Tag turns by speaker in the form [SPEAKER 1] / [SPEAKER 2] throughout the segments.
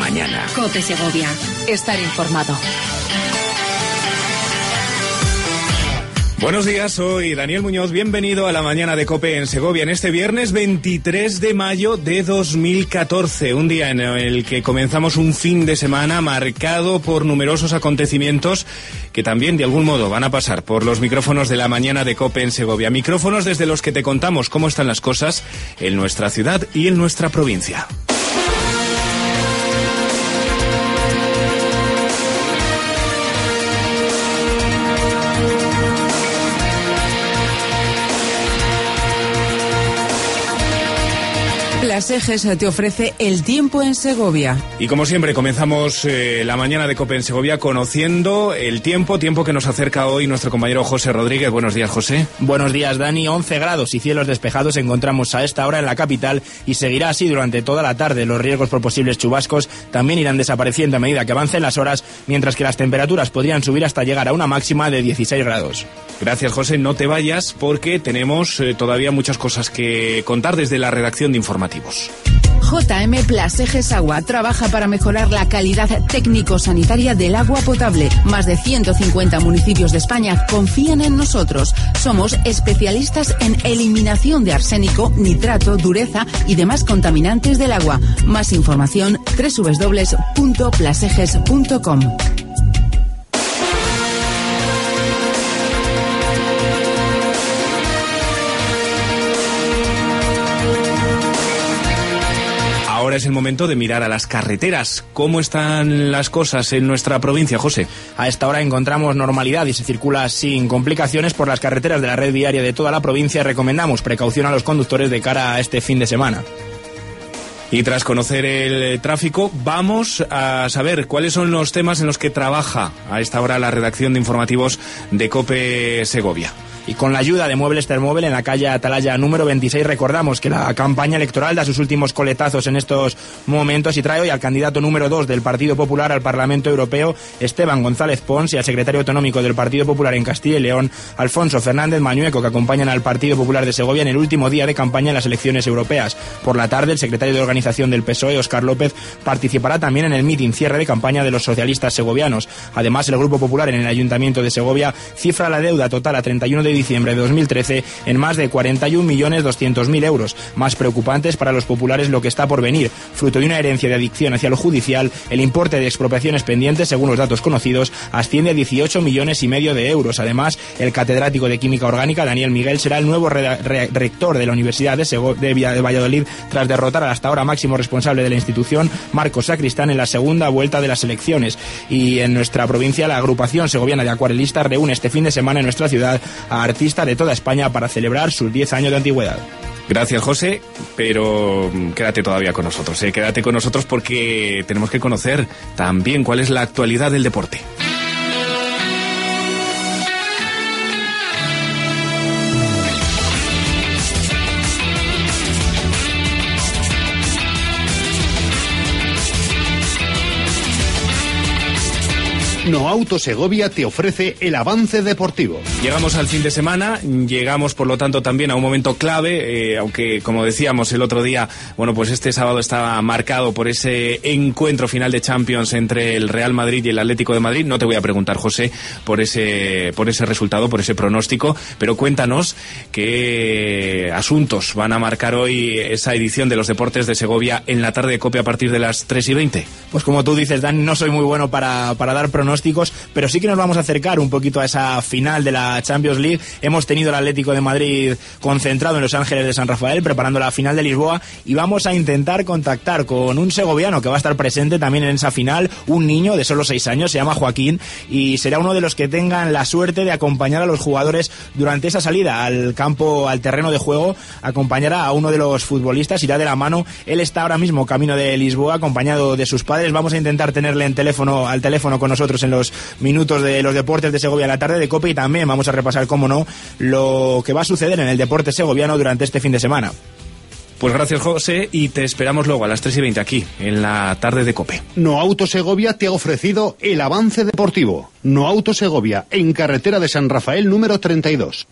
[SPEAKER 1] mañana.
[SPEAKER 2] COPE Segovia. Estar informado.
[SPEAKER 3] Buenos días, soy Daniel Muñoz, bienvenido a la mañana de COPE en Segovia en este viernes 23 de mayo de 2014, un día en el que comenzamos un fin de semana marcado por numerosos acontecimientos que también de algún modo van a pasar por los micrófonos de la mañana de COPE en Segovia, micrófonos desde los que te contamos cómo están las cosas en nuestra ciudad y en nuestra provincia.
[SPEAKER 4] Plaseges te ofrece el tiempo en Segovia.
[SPEAKER 3] Y como siempre comenzamos la mañana de COPE en Segovia conociendo el tiempo que nos acerca hoy nuestro compañero José Rodríguez. Buenos días, José.
[SPEAKER 5] Buenos días, Dani. 11 grados y cielos despejados encontramos a esta hora en la capital y seguirá así durante toda la tarde. Los riesgos por posibles chubascos también irán desapareciendo a medida que avancen las horas, mientras que las temperaturas podrían subir hasta llegar a una máxima de 16 grados.
[SPEAKER 3] Gracias, José. No te vayas porque tenemos todavía muchas cosas que contar desde la redacción de informativos.
[SPEAKER 4] JM Plaseges Agua trabaja para mejorar la calidad técnico-sanitaria del agua potable. Más de 150 municipios de España confían en nosotros. Somos especialistas en eliminación de arsénico, nitrato, dureza y demás contaminantes del agua. Más información www.plaseges.com.
[SPEAKER 3] Ahora es el momento de mirar a las carreteras. ¿Cómo están las cosas en nuestra provincia, José?
[SPEAKER 5] A esta hora encontramos normalidad y se circula sin complicaciones por las carreteras de la red viaria de toda la provincia. Recomendamos precaución a los conductores de cara a este fin de semana.
[SPEAKER 3] Y tras conocer el tráfico, vamos a saber cuáles son los temas en los que trabaja a esta hora la redacción de informativos de COPE Segovia.
[SPEAKER 5] Y con la ayuda de Muebles Termóvil en la calle Atalaya número 26 recordamos que la campaña electoral da sus últimos coletazos en estos momentos y trae hoy al candidato número 2 del Partido Popular al Parlamento Europeo, Esteban González Pons, y al secretario autonómico del Partido Popular en Castilla y León, Alfonso Fernández Mañueco, que acompañan al Partido Popular de Segovia en el último día de campaña en las elecciones europeas. Por la tarde, el secretario de organización del PSOE, Óscar López, participará también en el mitin cierre de campaña de los socialistas segovianos. Además, el Grupo Popular en el Ayuntamiento de Segovia cifra la deuda total a 31 de diciembre de 2013 en más de 41.200.000 euros. Más preocupantes para los populares lo que está por venir. Fruto de una herencia de adicción hacia lo judicial, el importe de expropiaciones pendientes, según los datos conocidos, asciende a 18,5 millones de euros. Además, el catedrático de Química Orgánica, Daniel Miguel, será el nuevo rector de la Universidad de Valladolid tras derrotar al hasta ahora máximo responsable de la institución, Marcos Sacristán, en la segunda vuelta de las elecciones. Y en nuestra provincia, la agrupación segoviana de acuarelistas reúne este fin de semana en nuestra ciudad a artistas de toda España para celebrar sus 10 años de antigüedad.
[SPEAKER 3] Gracias, José, pero quédate todavía con nosotros, quédate con nosotros porque tenemos que conocer también cuál es la actualidad del deporte.
[SPEAKER 1] Noauto Segovia te ofrece el avance deportivo.
[SPEAKER 3] Llegamos al fin de semana, llegamos por lo tanto también a un momento clave, aunque como decíamos el otro día, bueno, pues este sábado estaba marcado por ese encuentro final de Champions entre el Real Madrid y el Atlético de Madrid. No te voy a preguntar, José, por ese resultado, por ese pronóstico, pero cuéntanos qué asuntos van a marcar hoy esa edición de los Deportes de Segovia en la tarde de COPE a partir de las 3:20.
[SPEAKER 5] Pues como tú dices, Dan, no soy muy bueno para dar pronósticos, pero sí que nos vamos a acercar un poquito a esa final de la Champions League. Hemos tenido el Atlético de Madrid concentrado en Los Ángeles de San Rafael preparando la final de Lisboa y vamos a intentar contactar con un segoviano que va a estar presente también en esa final, un niño de solo 6 años, se llama Joaquín y será uno de los que tengan la suerte de acompañar a los jugadores durante esa salida al campo, al terreno de juego. Acompañará a uno de los futbolistas, irá de la mano. Él está ahora mismo camino de Lisboa acompañado de sus padres. Vamos a intentar tenerle al teléfono con nosotros en los minutos de los Deportes de Segovia en la tarde de COPE y también vamos a repasar, cómo no, lo que va a suceder en el deporte segoviano durante este fin de semana.
[SPEAKER 3] Pues gracias, José, y te esperamos luego a las 3:20 aquí, en la tarde de COPE.
[SPEAKER 1] Noauto Segovia te ha ofrecido el avance deportivo. Noauto Segovia, en carretera de San Rafael número 32.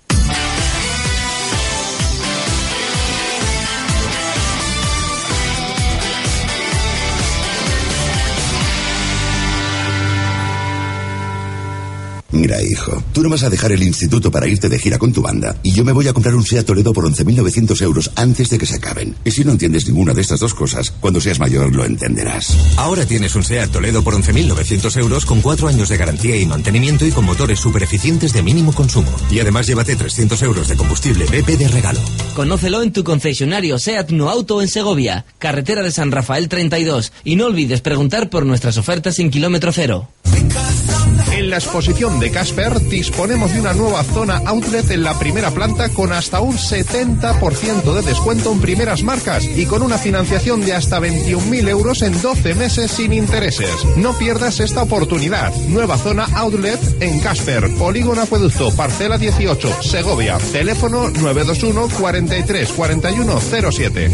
[SPEAKER 6] Mira, hijo, tú no vas a dejar el instituto para irte de gira con tu banda y yo me voy a comprar un SEAT Toledo por 11.900 euros antes de que se acaben. Y si no entiendes ninguna de estas dos cosas, cuando seas mayor lo entenderás.
[SPEAKER 7] Ahora tienes un SEAT Toledo por 11.900 euros con 4 años de garantía y mantenimiento y con motores súper eficientes de mínimo consumo. Y además llévate 300 euros de combustible BP de regalo.
[SPEAKER 8] Conócelo en tu concesionario SEAT No Auto en Segovia, carretera de San Rafael 32. Y no olvides preguntar por nuestras ofertas en kilómetro cero.
[SPEAKER 9] En la exposición de Casper disponemos de una nueva zona outlet en la primera planta con hasta un 70% de descuento en primeras marcas y con una financiación de hasta 21.000 euros en 12 meses sin intereses. No pierdas esta oportunidad. Nueva zona outlet en Casper, Polígono Acueducto, parcela 18, Segovia. Teléfono 921 43 41 07.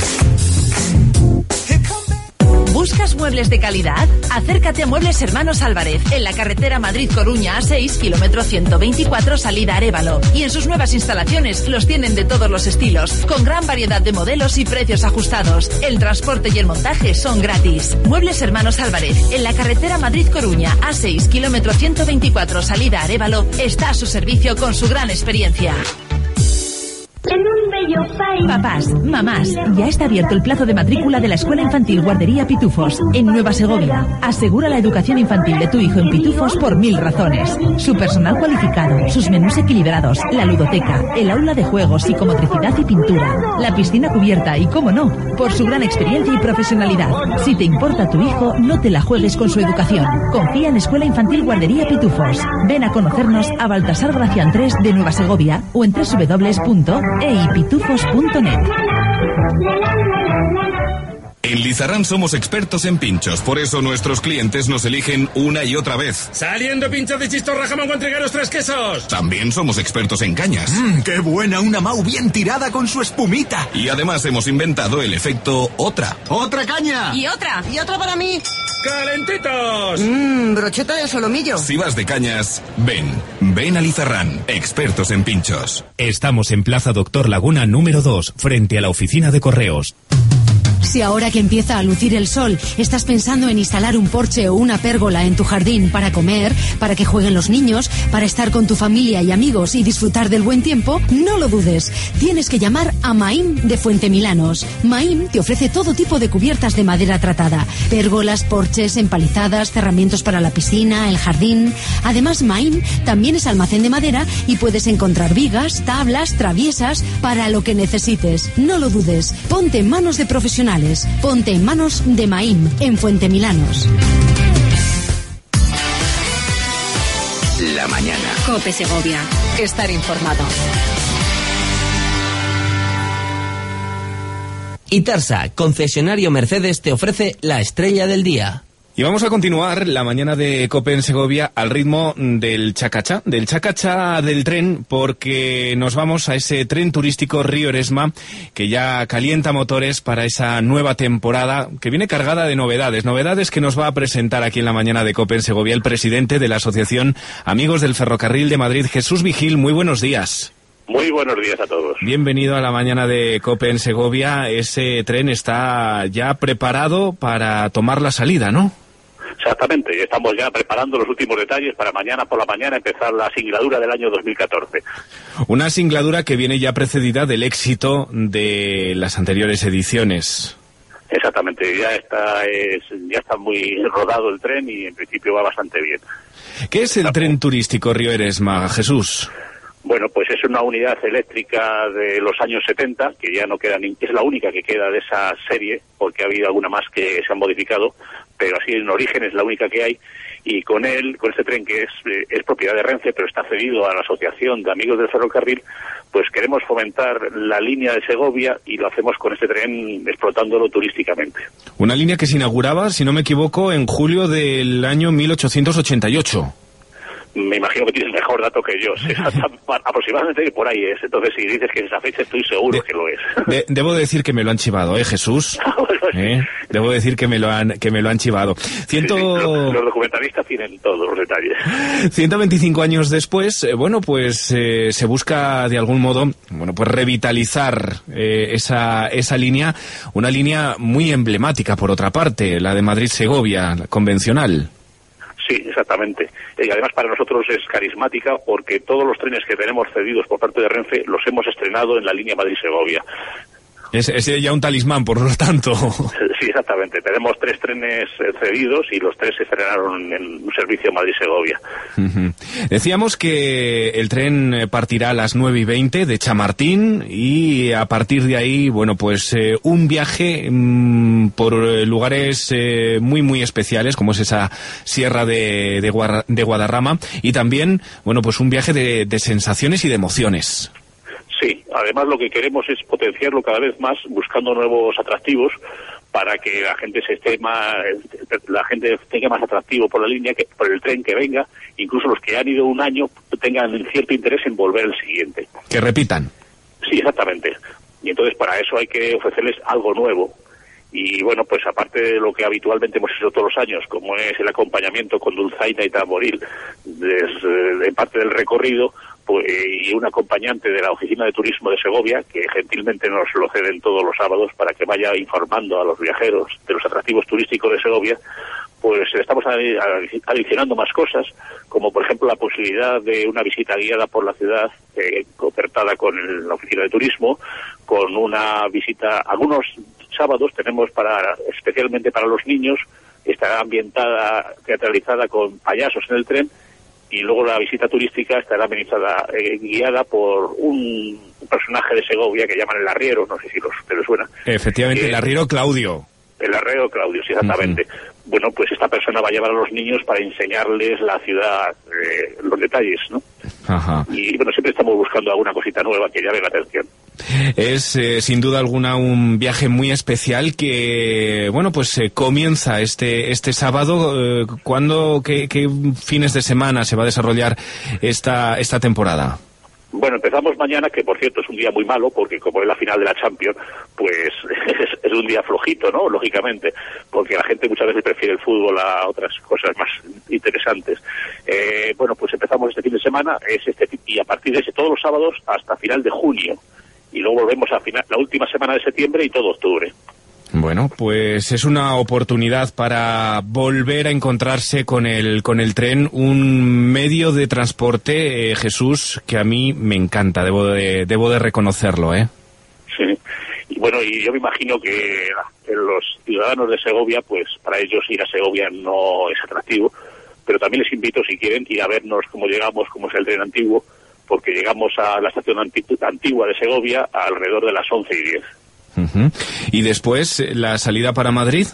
[SPEAKER 10] ¿Buscas muebles de calidad? Acércate a Muebles Hermanos Álvarez, en la carretera Madrid-Coruña A6, kilómetro 124, salida Arévalo. Y en sus nuevas instalaciones los tienen de todos los estilos, con gran variedad de modelos y precios ajustados. El transporte y el montaje son gratis. Muebles Hermanos Álvarez, en la carretera Madrid-Coruña A6, kilómetro 124, salida Arévalo, está a su servicio con su gran experiencia.
[SPEAKER 11] En un bello país.
[SPEAKER 10] Papás, mamás, ya está abierto el plazo de matrícula de la Escuela Infantil Guardería Pitufos, en Nueva Segovia. Asegura la educación infantil de tu hijo en Pitufos por 1000 razones. Su personal cualificado, sus menús equilibrados, la ludoteca, el aula de juegos, psicomotricidad y pintura, la piscina cubierta y, cómo no, por su gran experiencia y profesionalidad. Si te importa tu hijo, no te la juegues con su educación. Confía en Escuela Infantil Guardería Pitufos. Ven a conocernos a Baltasar Gracián 3 de Nueva Segovia o en www.eipitufos.net.
[SPEAKER 12] En Lizarrán somos expertos en pinchos, por eso nuestros clientes nos eligen una y otra vez.
[SPEAKER 13] ¡Saliendo pinchos de chistorra, jamón con trigueros, 3 quesos!
[SPEAKER 12] También somos expertos en cañas.
[SPEAKER 14] ¡Qué buena! Una Mau bien tirada con su espumita.
[SPEAKER 12] Y además hemos inventado el efecto otra.
[SPEAKER 14] ¡Otra caña!
[SPEAKER 15] ¡Y otra! ¡Y otra para mí!
[SPEAKER 13] ¡Calentitos!
[SPEAKER 15] Brocheta de solomillo.
[SPEAKER 12] Si vas de cañas, ven a Lizarrán, expertos en pinchos.
[SPEAKER 16] Estamos en Plaza Doctor Laguna número 2, frente a la oficina de correos.
[SPEAKER 17] Si ahora que empieza a lucir el sol estás pensando en instalar un porche o una pérgola en tu jardín para comer, para que jueguen los niños, para estar con tu familia y amigos y disfrutar del buen tiempo, no lo dudes. Tienes que llamar a Maim de Fuentemilanos. Maim te ofrece todo tipo de cubiertas de madera tratada, pérgolas, porches, empalizadas, cerramientos para la piscina, el jardín. Además, Maim también es almacén de madera y puedes encontrar vigas, tablas, traviesas, para lo que necesites. No lo dudes. Ponte en manos de profesionales. Ponte en manos de Maim, en Fuentemilanos.
[SPEAKER 6] La mañana.
[SPEAKER 2] COPE Segovia. Estar informado.
[SPEAKER 8] Itarsa, concesionario Mercedes, te ofrece la estrella del día.
[SPEAKER 3] Y vamos a continuar la mañana de COPE en Segovia al ritmo del chacachá del tren, porque nos vamos a ese tren turístico Río Eresma, que ya calienta motores para esa nueva temporada, que viene cargada de novedades que nos va a presentar aquí en la mañana de COPE en Segovia el presidente de la Asociación Amigos del Ferrocarril de Madrid, Jesús Vigil. Muy buenos días.
[SPEAKER 18] Muy buenos días a todos.
[SPEAKER 3] Bienvenido a la mañana de COPE en Segovia. Ese tren está ya preparado para tomar la salida, ¿no?
[SPEAKER 18] Exactamente, estamos ya preparando los últimos detalles para mañana por la mañana empezar la singladura del año 2014.
[SPEAKER 3] Una singladura que viene ya precedida del éxito de las anteriores ediciones.
[SPEAKER 18] Exactamente, ya está muy rodado el tren y en principio va bastante bien.
[SPEAKER 3] ¿Qué es el tren turístico Río Eresma, Jesús?
[SPEAKER 18] Bueno, pues es una unidad eléctrica de los años 70, que ya no queda es la única que queda de esa serie, porque ha habido alguna más que se han modificado, pero así en origen es la única que hay, y con este tren que es propiedad de Renfe, pero está cedido a la Asociación de Amigos del Ferrocarril, pues queremos fomentar la línea de Segovia y lo hacemos con este tren explotándolo turísticamente.
[SPEAKER 3] Una línea que se inauguraba, si no me equivoco, en julio del año 1888.
[SPEAKER 18] Me imagino que tienes mejor dato que yo. Aproximadamente por ahí es. Entonces, si dices que es esa fecha, estoy seguro que lo es.
[SPEAKER 3] Debo decir que me lo han chivado, Jesús. Debo decir que me lo han chivado.
[SPEAKER 18] Los documentalistas tienen todos los detalles.
[SPEAKER 3] 125 años después, se busca de algún modo, pues revitalizar esa línea, una línea muy emblemática por otra parte, la de Madrid-Segovia, la convencional.
[SPEAKER 18] Sí, exactamente. Y además para nosotros es carismática porque todos los trenes que tenemos cedidos por parte de Renfe los hemos estrenado en la línea Madrid-Segovia.
[SPEAKER 3] Es ya un talismán, por lo tanto.
[SPEAKER 18] Sí, exactamente. Tenemos 3 trenes cedidos y los 3 se estrenaron en un servicio Madrid-Segovia.
[SPEAKER 3] Decíamos que el tren partirá a las 9:20 de Chamartín y a partir de ahí, bueno, pues un viaje por lugares muy, muy especiales, como es esa sierra de Guadarrama, y también, bueno, pues un viaje de sensaciones y de emociones.
[SPEAKER 18] Sí, además lo que queremos es potenciarlo cada vez más, buscando nuevos atractivos para que la gente tenga más atractivo por la línea, por el tren que venga, incluso los que han ido un año tengan cierto interés en volver el siguiente.
[SPEAKER 3] Que repitan.
[SPEAKER 18] Sí, exactamente. Y entonces para eso hay que ofrecerles algo nuevo. Y bueno, pues aparte de lo que habitualmente hemos hecho todos los años, como es el acompañamiento con dulzaina y tamboril desde parte del recorrido, pues, y un acompañante de la Oficina de Turismo de Segovia, que gentilmente nos lo ceden todos los sábados para que vaya informando a los viajeros de los atractivos turísticos de Segovia, pues estamos adicionando más cosas, como por ejemplo la posibilidad de una visita guiada por la ciudad, concertada con la Oficina de Turismo, con una visita, algunos sábados tenemos especialmente para los niños, estará ambientada, teatralizada con payasos en el tren, y luego la visita turística estará amenizada, guiada por un personaje de Segovia que llaman el arriero, no sé si te lo suena.
[SPEAKER 3] Efectivamente, el arriero Claudio.
[SPEAKER 18] El arriero Claudio, sí, exactamente. Bueno, pues esta persona va a llevar a los niños para enseñarles la ciudad, los detalles, ¿no?
[SPEAKER 3] Ajá.
[SPEAKER 18] Y bueno, siempre estamos buscando alguna cosita nueva que llame la atención.
[SPEAKER 3] Es sin duda alguna un viaje muy especial que, bueno, pues comienza este sábado. ¿Qué fines de semana se va a desarrollar esta temporada?
[SPEAKER 18] Bueno, empezamos mañana, que por cierto es un día muy malo, porque como es la final de la Champions, pues es un día flojito, ¿no? Lógicamente, porque la gente muchas veces prefiere el fútbol a otras cosas más interesantes. Bueno, pues empezamos este fin de semana, y a partir de ese todos los sábados hasta final de junio. Y luego volvemos a la última semana de septiembre y todo octubre.
[SPEAKER 3] Bueno, pues es una oportunidad para volver a encontrarse con el tren, un medio de transporte, Jesús, que a mí me encanta, debo de reconocerlo, ¿eh?
[SPEAKER 18] Sí, y bueno, y yo me imagino que los ciudadanos de Segovia, pues para ellos ir a Segovia no es atractivo, pero también les invito, si quieren, ir a vernos cómo llegamos, cómo es el tren antiguo, porque llegamos a la estación antigua de Segovia alrededor de las 11:10.
[SPEAKER 3] ¿Y después la salida para Madrid?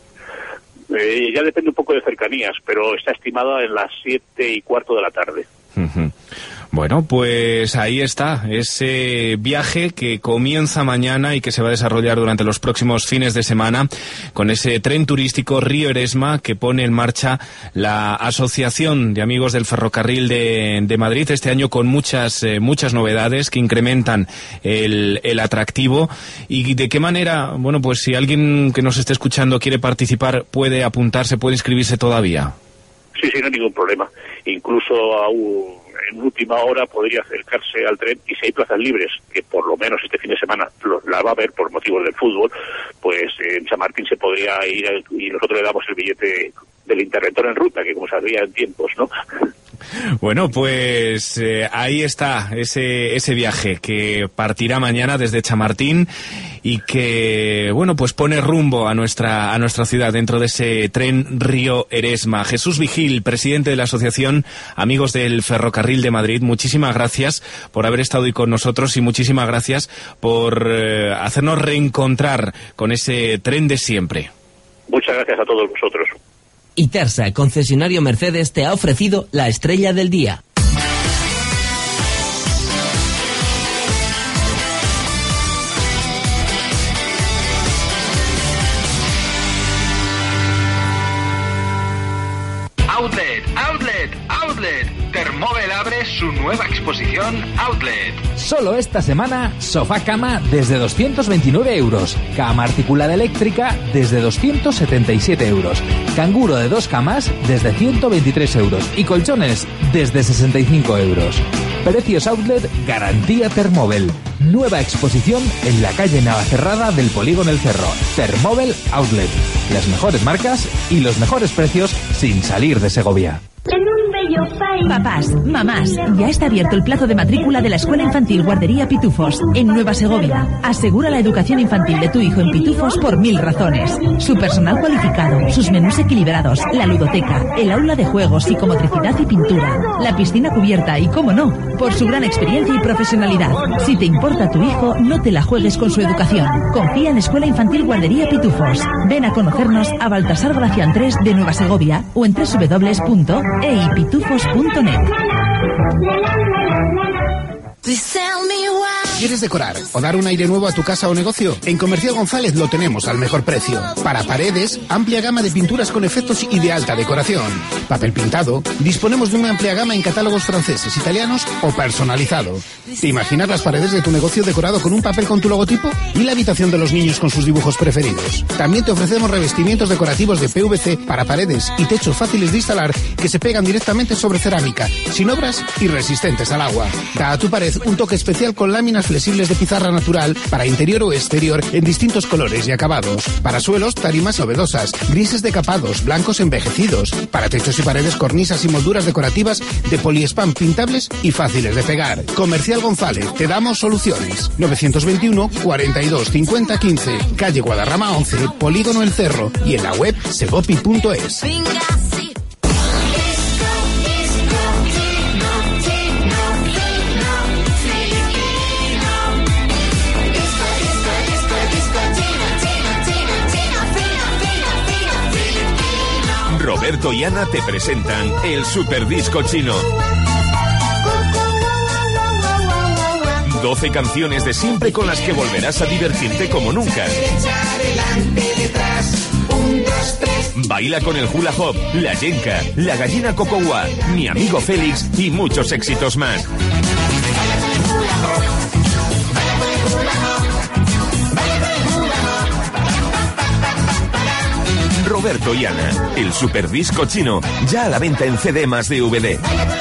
[SPEAKER 18] Ya depende un poco de cercanías, pero está estimada en las 7:15 de la tarde.
[SPEAKER 3] Bueno, pues ahí está, ese viaje que comienza mañana y que se va a desarrollar durante los próximos fines de semana con ese tren turístico Río Eresma que pone en marcha la Asociación de Amigos del Ferrocarril de Madrid, este año con muchas novedades que incrementan el atractivo. ¿Y de qué manera, bueno, pues si alguien que nos esté escuchando quiere participar, puede apuntarse, puede inscribirse todavía?
[SPEAKER 18] Sí, no hay ningún problema. Incluso en última hora podría acercarse al tren, y si hay plazas libres, que por lo menos este fin de semana la va a haber por motivos del fútbol, pues en Chamartín se podría ir y nosotros le damos el billete del interventor en ruta, que como sabía en tiempos, ¿no?
[SPEAKER 3] Bueno, pues ahí está ese viaje que partirá mañana desde Chamartín y que, bueno, pues pone rumbo a nuestra ciudad dentro de ese tren Río Eresma. Jesús Vigil, presidente de la Asociación Amigos del Ferrocarril de Madrid, muchísimas gracias por haber estado hoy con nosotros y muchísimas gracias por hacernos reencontrar con ese tren de siempre.
[SPEAKER 18] Muchas gracias a todos vosotros.
[SPEAKER 8] Itersa, concesionario Mercedes, te ha ofrecido la estrella del día.
[SPEAKER 19] Outlet. Termóvel abre su nueva exposición Outlet.
[SPEAKER 20] Solo esta semana, sofá cama desde 229 euros, cama articulada eléctrica desde 277 euros, canguro de 2 camas desde 123 euros y colchones desde 65 euros. Precios Outlet, garantía Thermobel. Nueva exposición en la calle Navacerrada del Polígono El Cerro. Thermobel Outlet. Las mejores marcas y los mejores precios sin salir de Segovia.
[SPEAKER 11] En un bello país.
[SPEAKER 10] Papás, mamás, ya está abierto el plazo de matrícula de la Escuela Infantil Guardería Pitufos en Nueva Segovia. Asegura la educación infantil de tu hijo en Pitufos por 1000 razones. Su personal cualificado, sus menús equilibrados, la ludoteca, el aula de juegos, psicomotricidad y pintura, la piscina cubierta y, cómo no, por su gran experiencia y profesionalidad. Si te importa tu hijo, no te la juegues con su educación. Confía en Escuela Infantil Guardería Pitufos. Ven a conocernos a Baltasar Gracián 3 de Nueva Segovia o en www.eipitufos.net.
[SPEAKER 21] ¿Quieres decorar o dar un aire nuevo a tu casa o negocio? En Comercial González lo tenemos al mejor precio. Para paredes, amplia gama de pinturas con efectos y de alta decoración. Papel pintado, disponemos de una amplia gama en catálogos franceses, italianos o personalizado. ¿Te imaginas las paredes de tu negocio decorado con un papel con tu logotipo? ¿Y la habitación de los niños con sus dibujos preferidos? También te ofrecemos revestimientos decorativos de PVC para paredes y techos fáciles de instalar que se pegan directamente sobre cerámica, sin obras y resistentes al agua. Da a tu pared un toque especial con láminas flexibles de pizarra natural para interior o exterior en distintos colores y acabados. Para suelos, tarimas novedosas, grises decapados, blancos envejecidos. Para techos y paredes, cornisas y molduras decorativas de poliespán pintables y fáciles de pegar. Comercial González, te damos soluciones. 921 42 50 15, calle Guadarrama 11, Polígono El Cerro, y en la web segopi.es.
[SPEAKER 12] Roberto y Ana te presentan el Super Disco Chino. 12 canciones de siempre con las que volverás a divertirte como nunca. Baila con el hula hop, la yenka, la gallina cocowa, mi amigo Félix y muchos éxitos más. Roberto y Ana, el Super Disco Chino, ya a la venta en CD más DVD.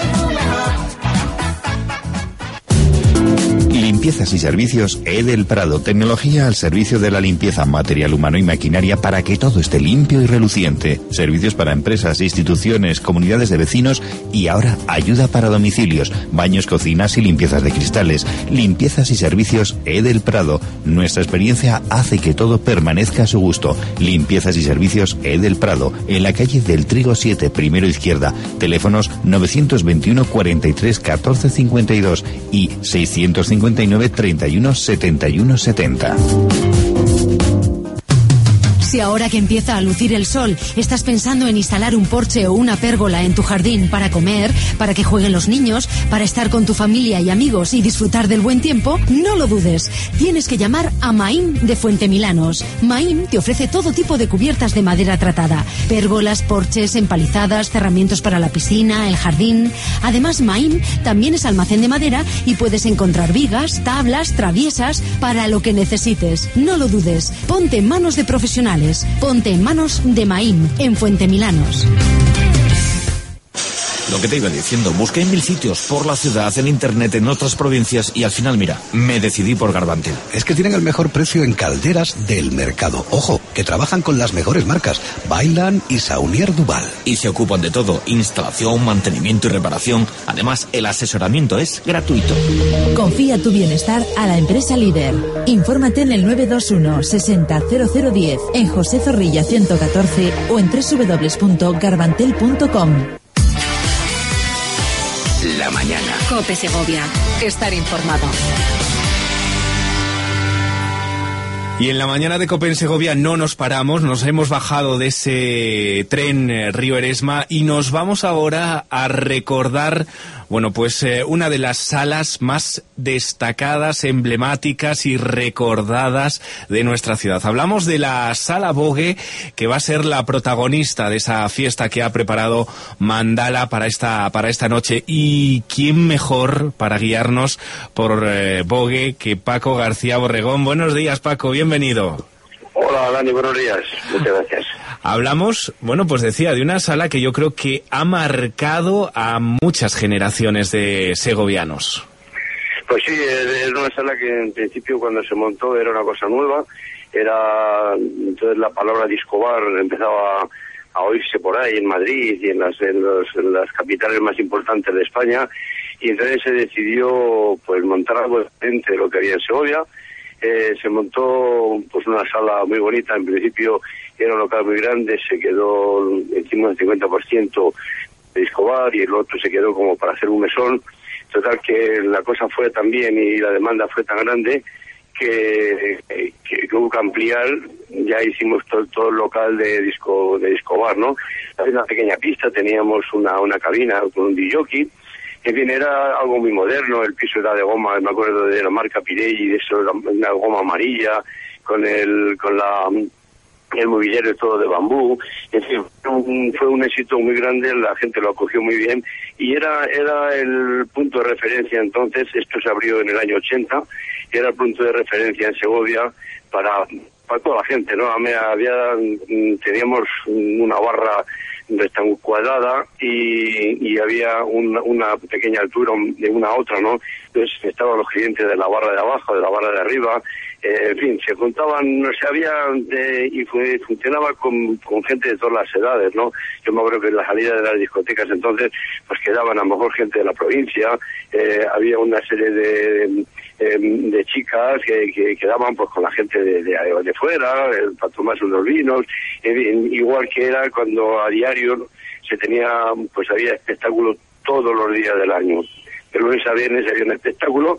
[SPEAKER 22] Limpiezas y servicios Edel Prado. Tecnología al servicio de la limpieza, material humano y maquinaria para que todo esté limpio y reluciente. Servicios para empresas, instituciones, comunidades de vecinos y ahora ayuda para domicilios, baños, cocinas y limpiezas de cristales. Limpiezas y servicios Edel Prado. Nuestra experiencia hace que todo permanezca a su gusto. Limpiezas y servicios Edel Prado. En la calle del Trigo 7, primero izquierda. Teléfonos 921 43 14 52 y 659 31 71 70.
[SPEAKER 17] Si ahora que empieza a lucir el sol estás pensando en instalar un porche o una pérgola en tu jardín para comer, para que jueguen los niños, para estar con tu familia y amigos y disfrutar del buen tiempo, no lo dudes. Tienes que llamar a Maim de Fuentemilanos. Maim te ofrece todo tipo de cubiertas de madera tratada, pérgolas, porches, empalizadas, cerramientos para la piscina, el jardín. Además, Maim también es almacén de madera y puedes encontrar vigas, tablas, traviesas, para lo que necesites. No lo dudes. Ponte en manos de profesionales. Ponte en manos de Maim, en Fuentemilanos.
[SPEAKER 23] Lo que te iba diciendo, busqué en 1000 sitios por la ciudad, en internet, en otras provincias y al final, mira, me decidí por Garbantel.
[SPEAKER 24] Es que tienen el mejor precio en calderas del mercado. Ojo, que trabajan con las mejores marcas, Bailan y Saunier Duval.
[SPEAKER 23] Y se ocupan de todo, instalación, mantenimiento y reparación. Además, el asesoramiento es gratuito.
[SPEAKER 10] Confía tu bienestar a la empresa líder. Infórmate en el 921 60 0010, en José Zorrilla 114 o en www.garbantel.com.
[SPEAKER 6] La mañana.
[SPEAKER 2] COPE Segovia. Estar informado.
[SPEAKER 3] Y en la mañana de COPE en Segovia no nos paramos, nos hemos bajado de ese tren Río Eresma y nos vamos ahora a recordar, bueno, pues una de las salas más destacadas, emblemáticas y recordadas de nuestra ciudad. Hablamos de la Sala Bogue, que va a ser la protagonista de esa fiesta que ha preparado Mandala para esta noche. Y quién mejor para guiarnos por Bogue que Paco García Borregón. Buenos días, Paco, bienvenido.
[SPEAKER 1] Hola, Dani, buenos días. Muchas gracias.
[SPEAKER 3] Hablamos, bueno, pues decía, de una sala que yo creo que ha marcado a muchas generaciones de segovianos.
[SPEAKER 1] Pues sí, es una sala que en principio cuando se montó era una cosa nueva. Entonces la palabra discobar empezaba a oírse por ahí en Madrid y en las capitales más importantes de España, y entonces se decidió pues montar algo diferente de lo que había en Segovia. Se montó pues una sala muy bonita. En principio era un local muy grande, se quedó encima del 50% de discobar y el otro se quedó como para hacer un mesón. Total que la cosa fue tan bien y la demanda fue tan grande que hubo que ampliar. Ya hicimos todo el local de discobar, ¿no? Había una pequeña pista, teníamos una cabina con un DJ. En fin, era algo muy moderno. El piso era de goma, me acuerdo de la marca Pirelli, de eso, una goma amarilla, con el movillero todo de bambú. En fin, fue un éxito muy grande, la gente lo acogió muy bien y era el punto de referencia entonces. Esto se abrió en el año 80 y era el punto de referencia en Segovia para toda la gente, ¿no? Teníamos una barra cuadrada y había una pequeña altura de una a otra, ¿no? Entonces estaban los clientes de la barra de abajo, de la barra de arriba, en fin, se juntaban, no sé, funcionaba con gente de todas las edades, ¿no? Yo me acuerdo que en la salida de las discotecas entonces pues quedaban a lo mejor gente de la provincia, había una serie de chicas que quedaban pues con la gente de fuera, para tomarse unos vinos, igual que era cuando a diario había espectáculo todos los días del año. De lunes a viernes había un espectáculo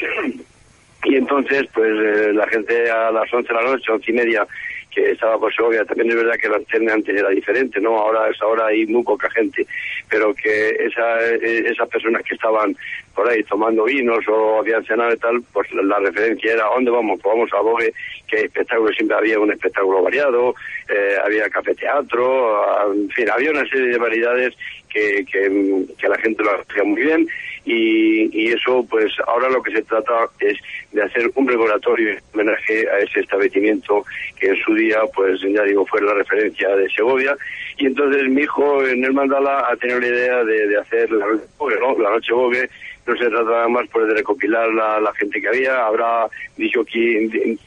[SPEAKER 1] y entonces pues la gente a las 11 de la noche, 11:30, que estaba por Segovia. También es verdad que la antena antes era diferente, ¿no? Ahora hay muy poca gente, pero que esas personas que estaban por ahí tomando vinos o habían cenado y tal, pues la referencia era, ¿a dónde vamos? Pues vamos a Bogue, que espectáculo, siempre había un espectáculo variado, había café teatro, en fin, había una serie de variedades que la gente lo hacía muy bien, y eso pues ahora lo que se trata es de hacer un recordatorio en homenaje a ese establecimiento que en su día pues ya digo fue la referencia de Segovia. Y entonces mi hijo en el Mandala ha tenido la idea de hacer la noche Bogue, ¿no? La noche Bogue. No se trata nada más pues de recopilar la gente que había. Habrá DJ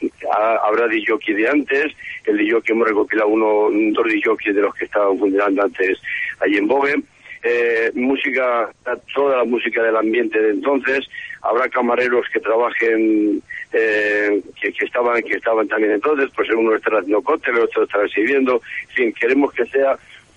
[SPEAKER 1] de antes. El DJ que hemos recopilado dos DJ de los que estaban funcionando antes allí en Bogue. Música, toda la música del ambiente de entonces. Habrá camareros que trabajen, que estaban también entonces, pues uno estará haciendo cóctel, el otro estará sirviendo. En fin, queremos que sea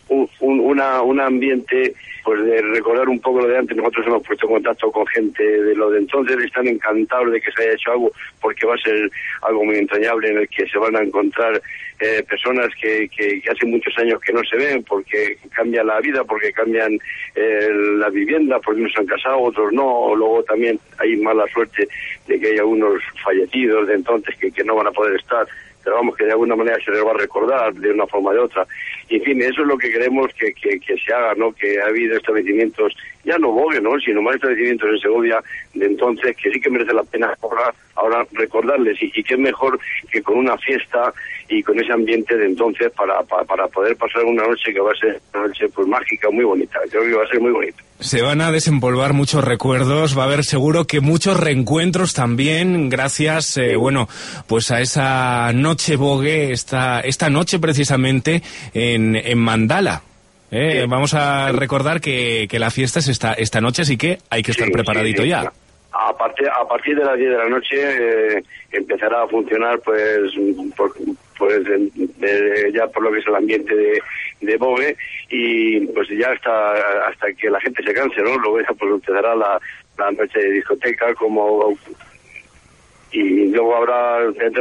[SPEAKER 1] un ambiente pues de recordar un poco lo de antes. Nosotros hemos puesto en contacto con gente de lo de entonces, están encantados de que se haya hecho algo, porque va a ser algo muy entrañable en el que se van a encontrar personas que hace muchos años que no se ven, porque cambia la vida, porque cambian la vivienda, porque unos se han casado, otros no, o luego también hay mala suerte de que haya unos fallecidos de entonces que no van a poder estar, pero vamos, que de alguna manera se les va a recordar de una forma o de otra. Y en fin, eso es lo que queremos que se haga, ¿no? Que ha habido establecimientos, ya no Bogue, ¿no? Sino más establecimientos en Segovia de entonces que sí que merece la pena ahora recordarles, y que es mejor que con una fiesta y con ese ambiente de entonces para poder pasar una noche que va a ser una noche pues mágica, muy bonita. Creo que va a ser muy bonito.
[SPEAKER 3] Se van a desempolvar muchos recuerdos, va a haber seguro que muchos reencuentros también, gracias, bueno, pues a esa noche Bogue, esta noche precisamente en Mandala. Sí. Vamos a recordar que la fiesta es esta noche, así que hay que estar preparadito ya.
[SPEAKER 1] A partir de las 10 de la noche empezará a funcionar ya por lo que es el ambiente de Bogue, y pues ya hasta que la gente se canse, ¿no? Luego ya pues empezará la noche de discoteca y luego habrá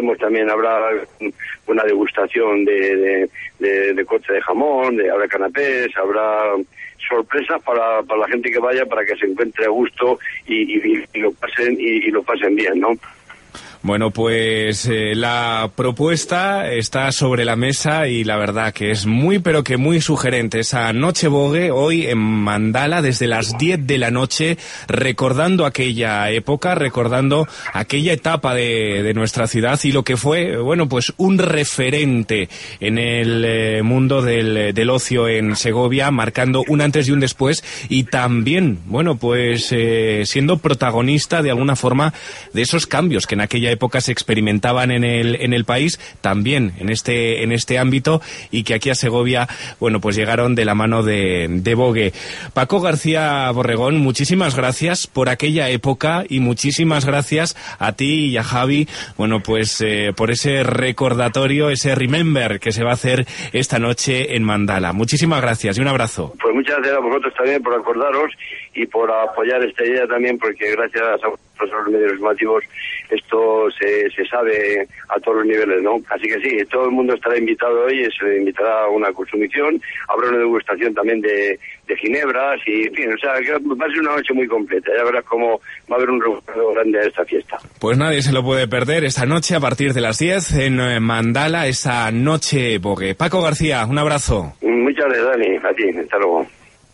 [SPEAKER 1] una degustación de corte de jamón, habrá canapés, habrá sorpresas para la gente que vaya, para que se encuentre a gusto y lo pasen bien, ¿no?
[SPEAKER 3] Bueno, pues la propuesta está sobre la mesa y la verdad que es muy, pero que muy sugerente. Esa noche bogue hoy en Mandala desde las 10 de la noche, recordando aquella época, recordando aquella etapa de nuestra ciudad y lo que fue, bueno, pues un referente en el mundo del ocio en Segovia, marcando un antes y un después y también, bueno, pues siendo protagonista de alguna forma de esos cambios que en aquella época se experimentaban en el país, también en este ámbito, y que aquí a Segovia, bueno, pues llegaron de la mano de Bogue. Paco García Borregón, muchísimas gracias por aquella época y muchísimas gracias a ti y a Javi, bueno, pues por ese recordatorio, ese remember que se va a hacer esta noche en Mandala. Muchísimas gracias y un abrazo.
[SPEAKER 1] Pues muchas gracias a vosotros también por acordaros y por apoyar esta idea también, porque gracias a los medios informativos esto se sabe a todos los niveles, ¿no? Así que sí, todo el mundo estará invitado hoy, se le invitará a una consumición, habrá una degustación también de ginebras y, en fin, o sea, que va a ser una noche muy completa, ya verás cómo va a haber un recuerdo grande a esta fiesta.
[SPEAKER 3] Pues nadie se lo puede perder esta noche a partir de las 10 en Mandala, esa noche bogue. Paco García, un abrazo.
[SPEAKER 1] Muchas gracias, Dani, a ti, hasta luego.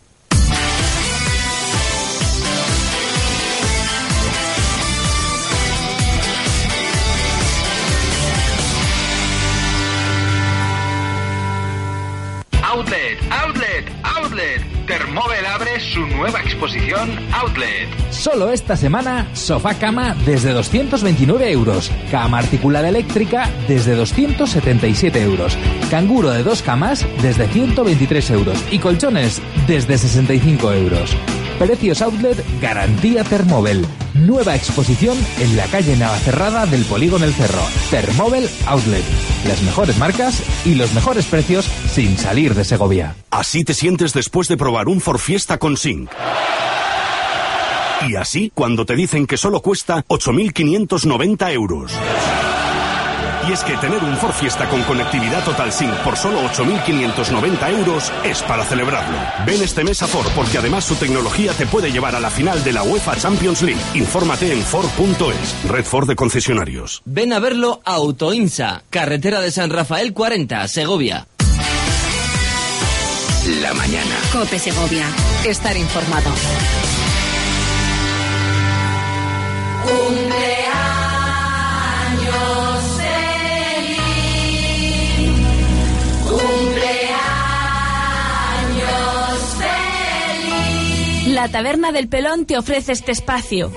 [SPEAKER 19] Outlet. Thermobel abre su nueva exposición Outlet.
[SPEAKER 20] Solo esta semana, sofá cama desde 229 euros, cama articulada eléctrica desde 277 euros, canguro de 2 camas desde 123 euros y colchones desde 65 euros. Precios Outlet, garantía Thermobel. Nueva exposición en la calle Navacerrada del Polígono El Cerro. Thermobel Outlet. Las mejores marcas y los mejores precios sin salir de Segovia.
[SPEAKER 4] Así te sientes después de probar un Ford Fiesta con Sync. Y así cuando te dicen que solo cuesta 8.590 euros. Y es que tener un Ford Fiesta con conectividad Total Sync por solo 8.590 euros es para celebrarlo. Ven este mes a Ford porque además su tecnología te puede llevar a la final de la UEFA Champions League. Infórmate en Ford.es, Red Ford de concesionarios.
[SPEAKER 8] Ven a verlo a Autoinsa, carretera de San Rafael 40, Segovia.
[SPEAKER 2] La mañana. COPE Segovia. Estar informado.
[SPEAKER 5] La Taberna del Pelón te ofrece este espacio.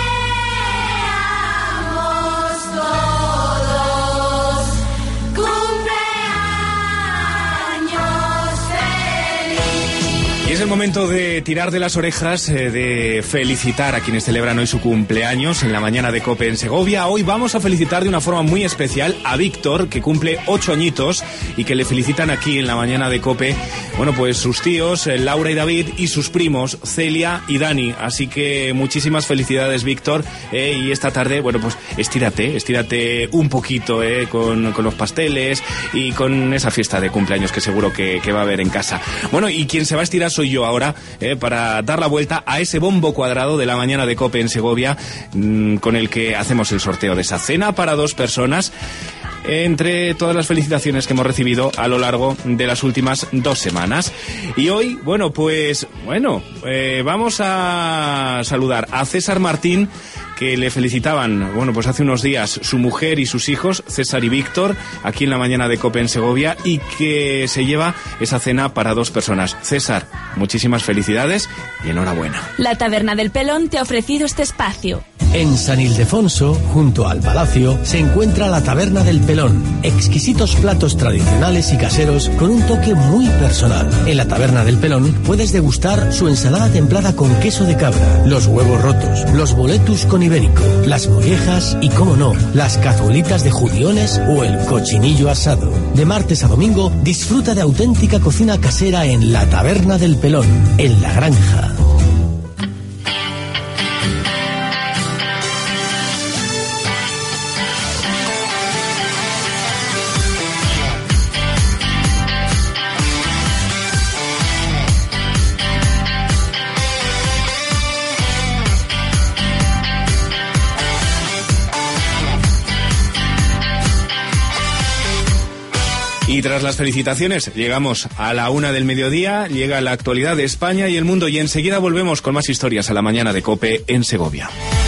[SPEAKER 3] Y es el momento de tirar de las orejas, de felicitar a quienes celebran hoy su cumpleaños en la mañana de COPE en Segovia. Hoy vamos a felicitar de una forma muy especial a Víctor, que cumple 8 añitos y que le felicitan aquí en la mañana de COPE, bueno, pues sus tíos, Laura y David, y sus primos, Celia y Dani. Así que muchísimas felicidades, Víctor, y esta tarde, bueno, pues estírate un poquito, con los pasteles y con esa fiesta de cumpleaños que seguro que va a haber en casa. Bueno, y quien se va a estirar soy yo ahora, para dar la vuelta a ese bombo cuadrado de la mañana de COPE en Segovia, con el que hacemos el sorteo de esa cena para 2 personas, entre todas las felicitaciones que hemos recibido a lo largo de las últimas 2 semanas. Y hoy, vamos a saludar a César Martín, que le felicitaban, bueno, pues hace unos días su mujer y sus hijos, César y Víctor, aquí en la mañana de COPE en Segovia, y que se lleva esa cena para 2 personas. César, muchísimas felicidades y enhorabuena.
[SPEAKER 5] La Taberna del Pelón te ha ofrecido este espacio.
[SPEAKER 7] En San Ildefonso, junto al Palacio, se encuentra la Taberna del Pelón. Exquisitos platos tradicionales y caseros con un toque muy personal. En la Taberna del Pelón puedes degustar su ensalada templada con queso de cabra, los huevos rotos, los boletus con ibérico, las mollejas y, cómo no, las cazuelitas de judiones o el cochinillo asado. De martes a domingo, disfruta de auténtica cocina casera en la Taberna del Pelón, en La Granja.
[SPEAKER 3] Y tras las felicitaciones, llegamos a la 1 del mediodía, llega la actualidad de España y el mundo y enseguida volvemos con más historias a la mañana de COPE en Segovia.